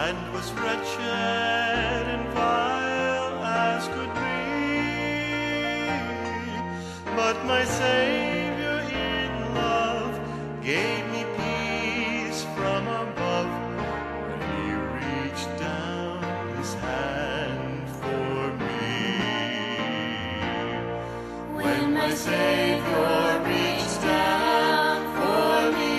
and was wretched and vile as could be. But my Savior in love gave me peace from above when He reached down His hand for me. When my Savior reached down for me,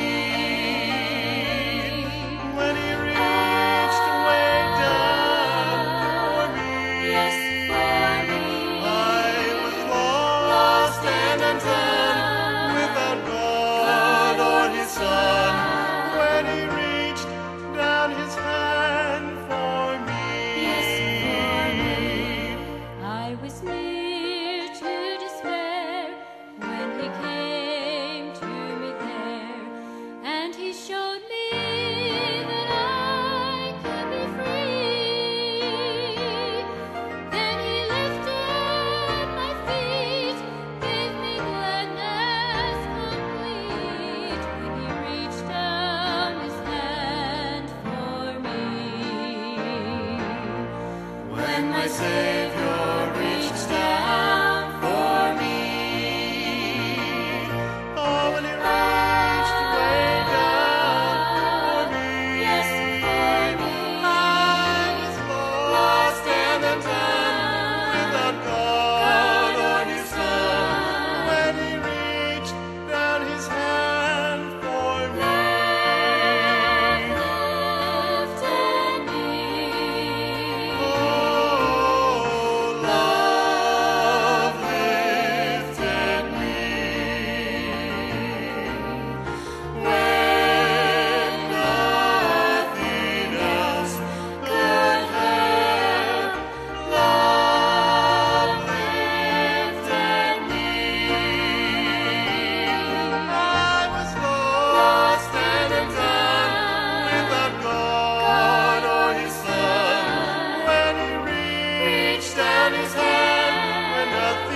when He reached way down for me, Yes, for me. I was lost and undone, without God or His Son. When He reached down His hand for me, Yes, for me. I was near to despair when He came to me there, and He showed me that I could be free. Then He lifted my feet, gave me gladness complete, when He reached down His hand for me. when my Savior reached down for me, oh, when He reached way down for me, Yes, for me. I was lost and undone, without God or His Son. When He reached down His hand for me, Lifted me. oh, love lifted me. When nothing else could help, love lifted me. I was lost and undone, without God or His Son. When He reached down His hand, when nothing